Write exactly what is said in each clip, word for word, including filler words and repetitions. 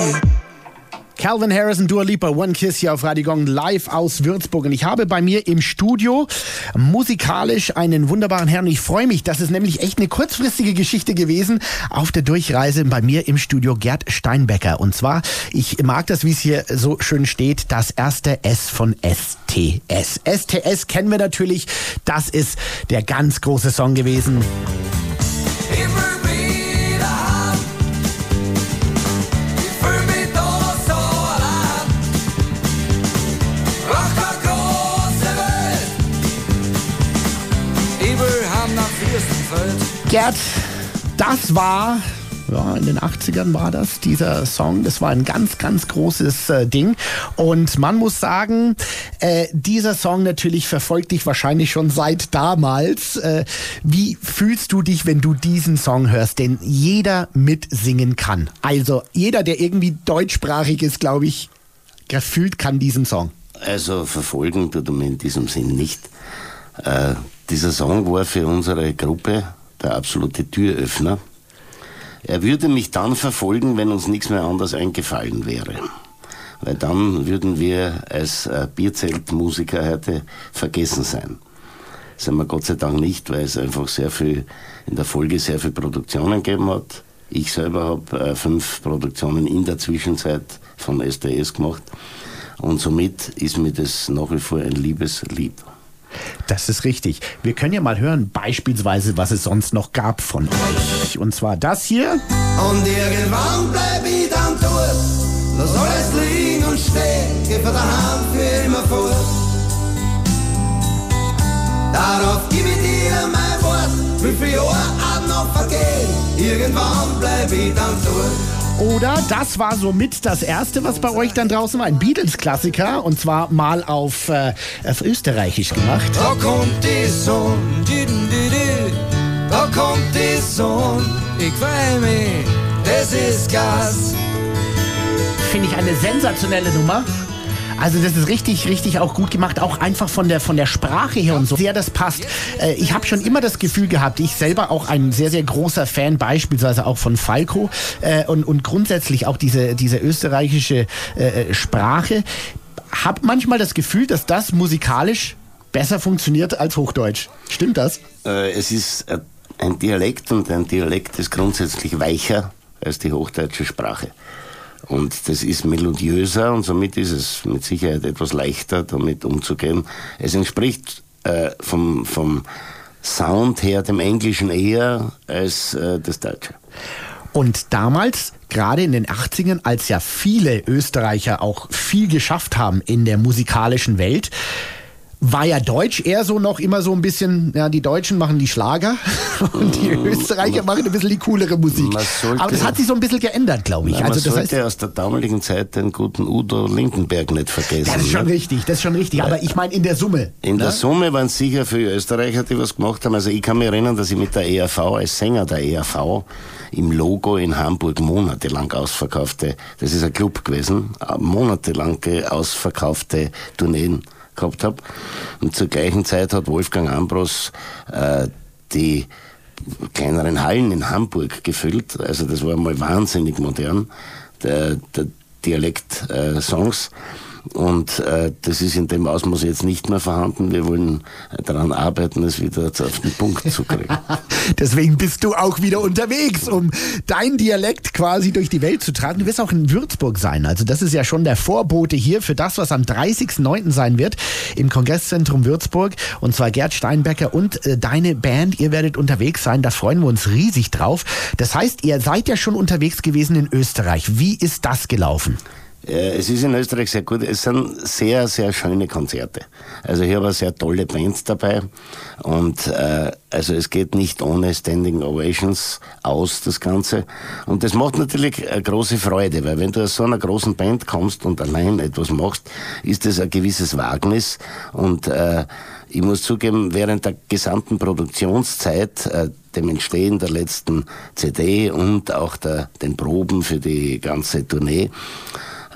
Calvin Harris und Dua Lipa, One Kiss hier auf Radio Gong live aus Würzburg. Und ich habe bei mir im Studio musikalisch einen wunderbaren Herrn. Und ich freue mich, das ist nämlich echt eine kurzfristige Geschichte gewesen. Auf der Durchreise bei mir im Studio Gerd Steinbecker. Und zwar, ich mag das, wie es hier so schön steht, das erste S von S T S. S T S kennen wir natürlich. Das ist der ganz große Song gewesen. Gerd, das war, ja, in den achtzigern war das, dieser Song, das war ein ganz, ganz großes äh, Ding. Und man muss sagen, äh, dieser Song natürlich verfolgt dich wahrscheinlich schon seit damals. Äh, wie fühlst du dich, wenn du diesen Song hörst, den jeder mitsingen kann? Also jeder, der irgendwie deutschsprachig ist, glaube ich, gefühlt kann diesen Song. Also verfolgen tut er mich in diesem Sinn nicht. Äh, dieser Song war für unsere Gruppe der absolute Türöffner. Er würde mich dann verfolgen, wenn uns nichts mehr anderes eingefallen wäre. Weil dann würden wir als äh, Bierzeltmusiker heute vergessen sein. Das sind wir Gott sei Dank nicht, weil es einfach sehr viel, in der Folge sehr viel Produktionen gegeben hat. Ich selber habe äh, fünf Produktionen in der Zwischenzeit von S T S gemacht. Und somit ist mir das nach wie vor ein liebes Lied. Das ist richtig. Wir können ja mal hören, beispielsweise, was es sonst noch gab von euch. Und zwar das hier. Und irgendwann bleib ich dann tot. Lass alles liegen und stehen. Geh von daheim für immer fort. Darauf gib ich dir mein Wort. Wie viele Jahre auch noch vergehen. Irgendwann bleib ich dann tot. Oder das war somit das erste, was bei euch dann draußen war, ein Beatles-Klassiker, und zwar mal auf, äh, auf Österreichisch gemacht. Da kommt die Sonne, da kommt die Sonne, ich freu mich, das ist Gas. Finde ich eine sensationelle Nummer. Also das ist richtig, richtig auch gut gemacht, auch einfach von der von der Sprache her und so sehr das passt. Äh, ich habe schon immer das Gefühl gehabt, ich selber auch ein sehr, sehr großer Fan beispielsweise auch von Falco äh, und, und grundsätzlich auch diese, diese österreichische äh, Sprache. Hab manchmal das Gefühl, dass das musikalisch besser funktioniert als Hochdeutsch. Stimmt das? Äh, es ist ein Dialekt und ein Dialekt ist grundsätzlich weicher als die hochdeutsche Sprache. Und das ist melodiöser und somit ist es mit Sicherheit etwas leichter, damit umzugehen. Es entspricht äh, vom, vom Sound her dem Englischen eher als äh, das Deutsche. Und damals, gerade in den achtzigern, als ja viele Österreicher auch viel geschafft haben in der musikalischen Welt, war ja Deutsch eher so noch immer so ein bisschen, ja, die Deutschen machen die Schlager und die Österreicher machen ein bisschen die coolere Musik. Sollte, aber das hat sich so ein bisschen geändert, glaube ich. Nein, also man das sollte heißt, aus der damaligen Zeit den guten Udo Lindenberg nicht vergessen. Das ist schon ne? richtig, das ist schon richtig. Aber ich meine in der Summe. In ne? der Summe waren es sicher für Österreicher, die was gemacht haben. Also ich kann mich erinnern, dass ich mit der E R V, als Sänger der E R V, im Logo in Hamburg monatelang ausverkaufte, das ist ein Club gewesen, monatelang ausverkaufte Tourneen gehabt habe. Und zur gleichen Zeit hat Wolfgang Ambros äh, die kleineren Hallen in Hamburg gefüllt. Also das war mal wahnsinnig modern, der, der Dialekt äh, Songs. Und äh, das ist in dem Ausmaß jetzt nicht mehr vorhanden. Wir wollen daran arbeiten, es wieder auf den Punkt zu kriegen. Deswegen bist du auch wieder unterwegs, um dein Dialekt quasi durch die Welt zu tragen. Du wirst auch in Würzburg sein. Also das ist ja schon der Vorbote hier für das, was am dreißigsten neunten sein wird im Kongresszentrum Würzburg. Und zwar Gerd Steinbecker und äh, deine Band. Ihr werdet unterwegs sein. Da freuen wir uns riesig drauf. Das heißt, ihr seid ja schon unterwegs gewesen in Österreich. Wie ist das gelaufen? Es ist in Österreich sehr gut. Es sind sehr, sehr schöne Konzerte. Also hier war sehr tolle Bands dabei. Und äh, also es geht nicht ohne Standing Ovations aus, das Ganze. Und das macht natürlich eine große Freude, weil wenn du aus so einer großen Band kommst und allein etwas machst, ist das ein gewisses Wagnis. Und äh, ich muss zugeben, während der gesamten Produktionszeit, äh, dem Entstehen der letzten C D und auch der, den Proben für die ganze Tournee,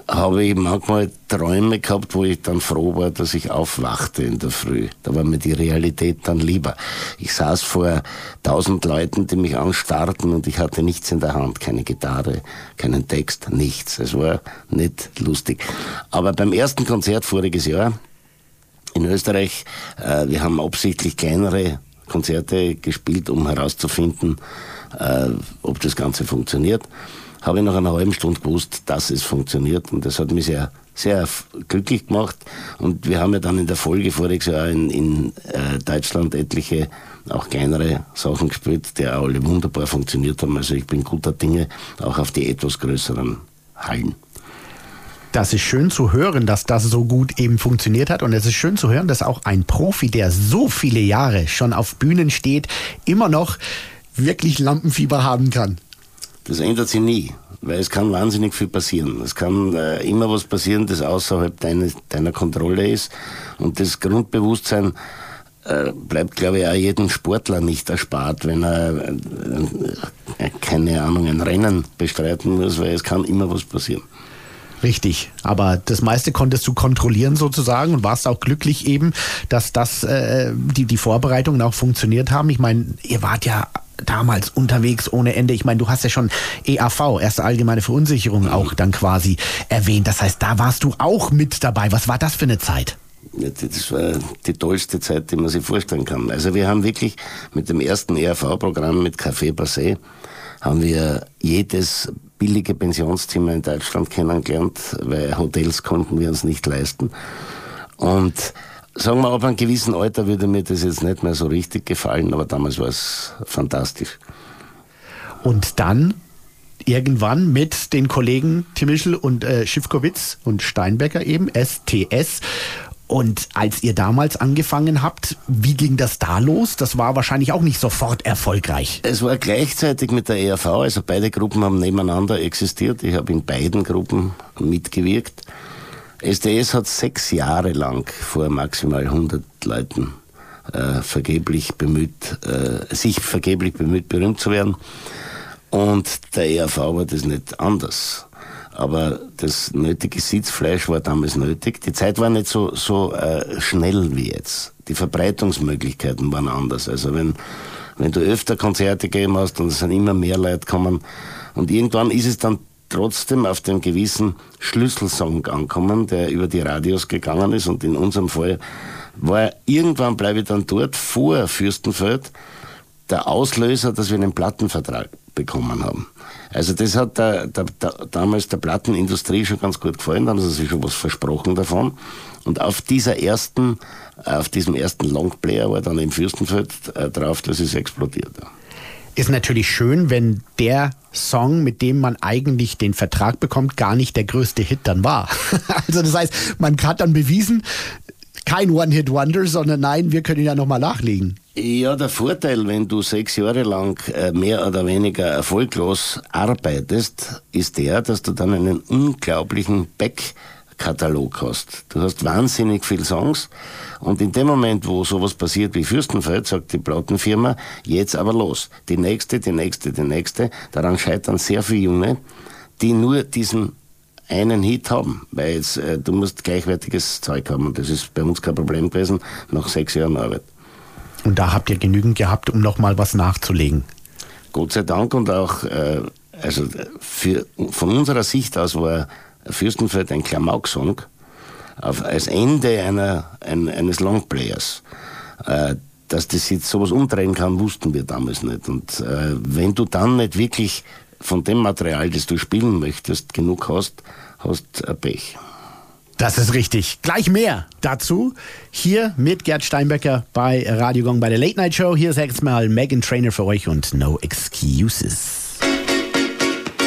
habe ich manchmal Träume gehabt, wo ich dann froh war, dass ich aufwachte in der Früh. Da war mir die Realität dann lieber. Ich saß vor tausend Leuten, die mich anstarrten und ich hatte nichts in der Hand. Keine Gitarre, keinen Text, nichts. Es war nicht lustig. Aber beim ersten Konzert voriges Jahr in Österreich, äh, wir haben absichtlich kleinere Konzerte gespielt, um herauszufinden, äh, ob das Ganze funktioniert. Habe ich nach einer halben Stunde gewusst, dass es funktioniert, und das hat mich sehr, sehr glücklich gemacht. Und wir haben ja dann in der Folge voriges Jahr in, in äh, Deutschland etliche, auch kleinere Sachen gespielt, die auch alle wunderbar funktioniert haben. Also ich bin guter Dinge, auch auf die etwas größeren Hallen. Das ist schön zu hören, dass das so gut eben funktioniert hat, und es ist schön zu hören, dass auch ein Profi, der so viele Jahre schon auf Bühnen steht, immer noch wirklich Lampenfieber haben kann. Das ändert sich nie, weil es kann wahnsinnig viel passieren. Es kann äh, immer was passieren, das außerhalb deiner, deiner Kontrolle ist. Und das Grundbewusstsein äh, bleibt, glaube ich, auch jedem Sportler nicht erspart, wenn er, äh, keine Ahnung, ein Rennen bestreiten muss, weil es kann immer was passieren. Richtig, aber das meiste konntest du kontrollieren sozusagen und warst auch glücklich eben, dass das äh, die, die Vorbereitungen auch funktioniert haben. Ich meine, ihr wart ja damals unterwegs ohne Ende. Ich meine, du hast ja schon E A V, erste allgemeine Verunsicherung, auch dann quasi erwähnt. Das heißt, da warst du auch mit dabei. Was war das für eine Zeit? Ja, das war die tollste Zeit, die man sich vorstellen kann. Also wir haben wirklich mit dem ersten E A V-Programm mit Café Passé haben wir jedes billige Pensionszimmer in Deutschland kennengelernt, weil Hotels konnten wir uns nicht leisten. Und sagen wir, ab einem gewissen Alter würde mir das jetzt nicht mehr so richtig gefallen, aber damals war es fantastisch. Und dann irgendwann mit den Kollegen Timischl und äh, Schiffkowitz und Steinbecker eben, S T S. Und als ihr damals angefangen habt, wie ging das da los? Das war wahrscheinlich auch nicht sofort erfolgreich. Es war gleichzeitig mit der E R V, also beide Gruppen haben nebeneinander existiert. Ich habe in beiden Gruppen mitgewirkt. S T S hat sechs Jahre lang vor maximal hundert Leuten äh, vergeblich bemüht, äh, sich vergeblich bemüht, berühmt zu werden. Und der E R V war das nicht anders. Aber das nötige Sitzfleisch war damals nötig. Die Zeit war nicht so, so äh, schnell wie jetzt. Die Verbreitungsmöglichkeiten waren anders. Also wenn, wenn du öfter Konzerte gegeben hast und es sind immer mehr Leute gekommen, und irgendwann ist es dann trotzdem auf den gewissen Schlüsselsong angekommen, der über die Radios gegangen ist, und in unserem Fall war irgendwann, bleibe ich dann dort, vor Fürstenfeld, der Auslöser, dass wir einen Plattenvertrag bekommen haben. Also das hat der, der, der, damals der Plattenindustrie schon ganz gut gefallen, da haben sie sich schon was versprochen davon. Und auf dieser ersten, auf diesem ersten Longplayer war dann im Fürstenfeld äh, drauf, dass es explodiert. Ist natürlich schön, wenn der Song, mit dem man eigentlich den Vertrag bekommt, gar nicht der größte Hit dann war. Also das heißt, man hat dann bewiesen, kein One-Hit-Wonder, sondern nein, wir können ja nochmal nachlegen. Ja, der Vorteil, wenn du sechs Jahre lang äh, mehr oder weniger erfolglos arbeitest, ist der, dass du dann einen unglaublichen Backkatalog hast. Du hast wahnsinnig viele Songs, und in dem Moment, wo sowas passiert wie Fürstenfeld, sagt die Plattenfirma, jetzt aber los. Die nächste, die nächste, die nächste. Daran scheitern sehr viele Junge, die nur diesen einen Hit haben, weil jetzt, äh, du musst gleichwertiges Zeug haben, und das ist bei uns kein Problem gewesen, nach sechs Jahren Arbeit. Und da habt ihr genügend gehabt, um nochmal was nachzulegen. Gott sei Dank, und auch, äh, also für, von unserer Sicht aus war Fürstenfeld ein Klamauk-Song auf, als Ende einer, ein, eines Longplayers. Äh, dass das jetzt sowas umdrehen kann, wussten wir damals nicht. Und äh, wenn du dann nicht wirklich von dem Material, das du spielen möchtest, genug hast, hast du Pech. Das ist richtig. Gleich mehr dazu hier mit Gerd Steinbecker bei Radio Gong bei der Late Night Show. Hier ist jetzt mal Meghan Trainor für euch und No Excuses.